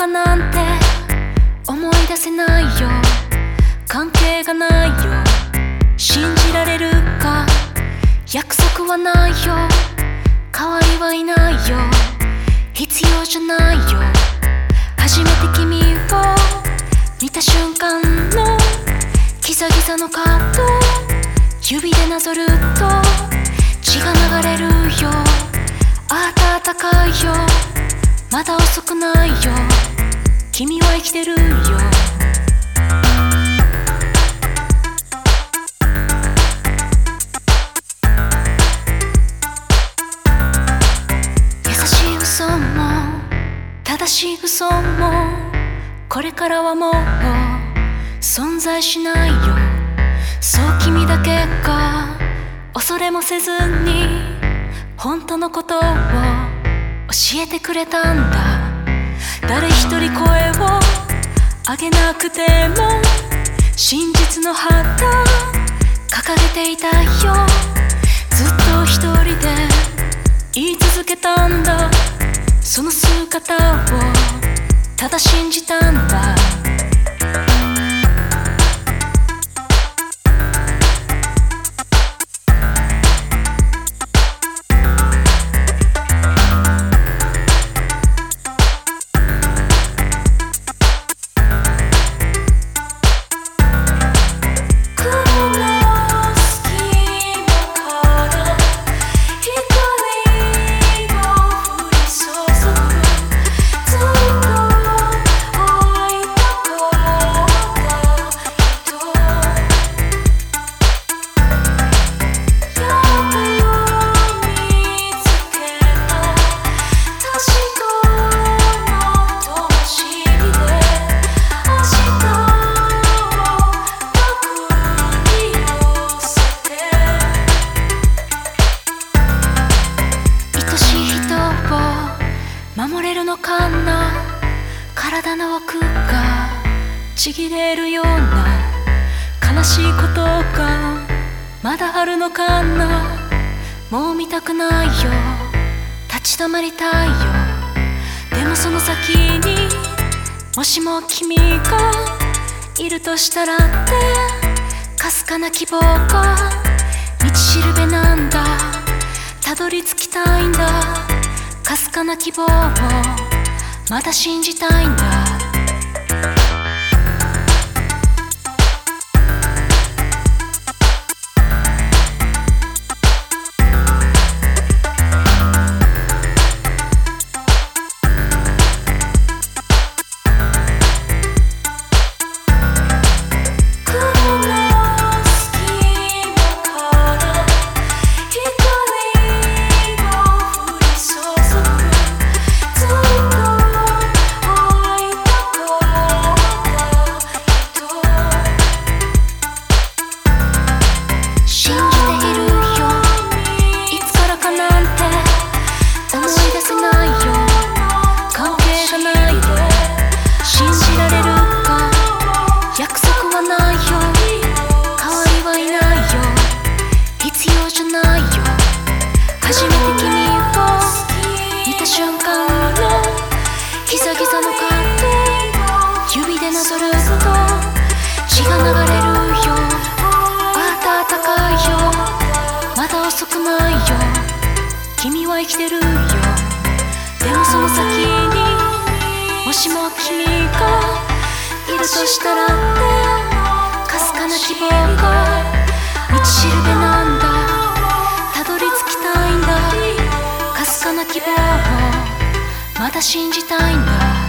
かなんて思い出せないよ。関係がないよ。信じられるか。約束はないよ。代わりはいないよ。必要じゃないよ。初めて君を見た瞬間のギザギザのカード、指でなぞると血が流れるよ。暖かいよ。まだ遅くないよ。君は生きてるよ。優しい嘘も正しい嘘もこれからはもう存在しないよ。そう君だけが恐れもせずに本当のことを教えてくれたんだ。誰一人声を上げなくても真実の旗掲げていたよ。ずっと一人で言い続けたんだ。その姿をただ信じたんだ。守れるのかな。体の枠がちぎれるような悲しいことがまだあるのかな。もう見たくないよ。立ち止まりたいよ。でもその先にもしも君がいるとしたらってかすかな希望が道しるべなんだ。たどり着きたいんだ。かすかな希望をまだ信じたいんだ。初めて君を見た瞬間のギザギザのカード、指でなぞると血が流れるよ。暖かいよ。まだ遅くないよ。君は生きてるよ。でもその先にもしも君がいるとしたらってかすかな希望が道しるべなんだ。たどり着きたいんだ。かすかな希望をまだ信じたいんだ。